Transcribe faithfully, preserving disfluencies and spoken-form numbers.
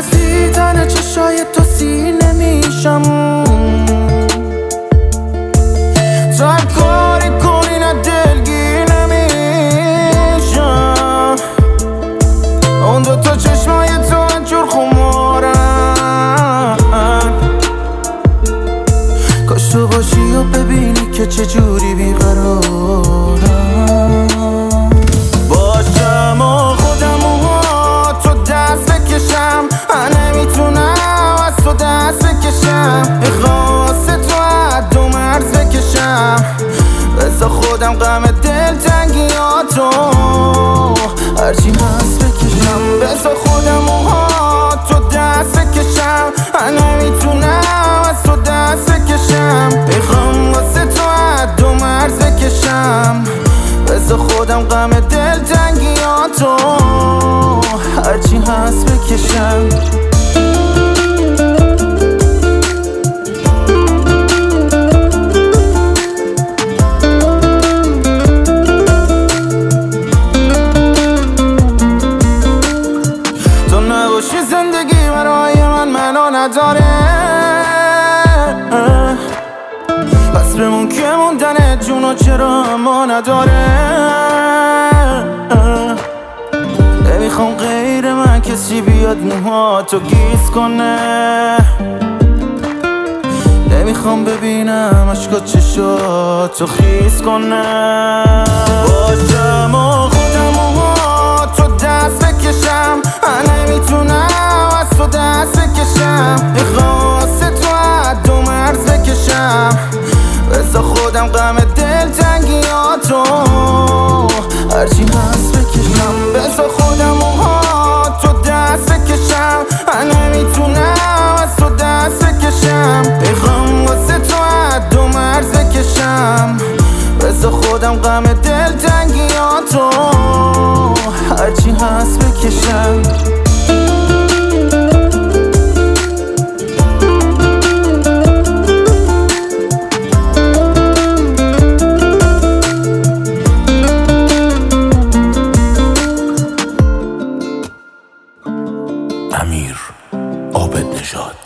از دیدن چشای تو سیر نمیشم. تو هر کاری کنی نه دلگیر نمیشم. اون دوتا چشمای تو انجور خمارن. کاش تو باشی و ببینی که چجوری بیقرارم. باشم و خودم و تو دست بکشم. من نمیتونم از تو دست بکشم. میخواست تو حد و مرز بکشم. بذار خودم غم دل تنگیاتو هرچی هست بکشم. بذار خودم و تو دست بکشم. من نمیتونم از تو دست بکشم. میخوام واسه تو حد و مرز بکشم. بذار خودم غم دل تنگیاتو هرچی هست بکشم. تو نباشی زندگی برای من معنا نداره. پس بمون که موندن جونو چرا ما نداره. نمیخوام غیر من کسی بیاد موهاتو گیز کنه. نمیخوام ببینم عشقات چشاتو خیز کنه. باشم و خودم و تو دست بکشم. من نمیتونم از تو دست بکشم. میخواست تو حد و مرز بکشم. بذار خودم غم دل تنگیاتو هرچی هست بکشم. بذار خودم و تو دست بکشم. من نمیتونم از تو دست بکشم. میخوام واسه تو حد و مرز بکشم. بذار خودم غم دل تنگیاتو هرچی هست بکشم. امیر عابدنژاد.